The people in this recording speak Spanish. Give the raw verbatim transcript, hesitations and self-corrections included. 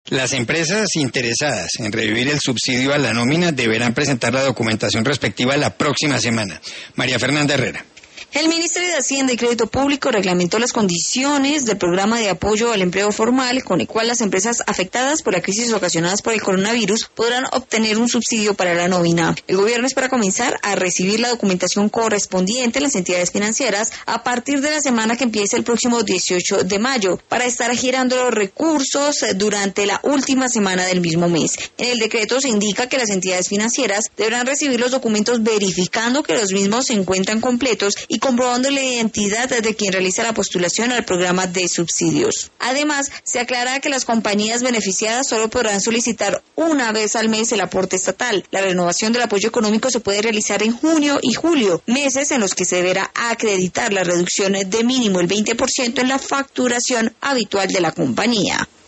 Las empresas interesadas en revivir el subsidio a la nómina deberán presentar la documentación respectiva la próxima semana. María Fernanda Herrera. El Ministerio de Hacienda y Crédito Público reglamentó las condiciones del programa de apoyo al empleo formal, con el cual las empresas afectadas por la crisis ocasionadas por el coronavirus podrán obtener un subsidio para la nómina. El gobierno espera comenzar a recibir la documentación correspondiente en las entidades financieras a partir de la semana que empiece el próximo dieciocho de mayo, para estar girando los recursos durante la última semana del mismo mes. En el decreto se indica que las entidades financieras deberán recibir los documentos verificando que los mismos se encuentran completos y comprobando la identidad de quien realiza la postulación al programa de subsidios. Además, se aclara que las compañías beneficiadas solo podrán solicitar una vez al mes el aporte estatal. La renovación del apoyo económico se puede realizar en junio y julio, meses en los que se deberá acreditar la reducción de mínimo el veinte por ciento en la facturación habitual de la compañía.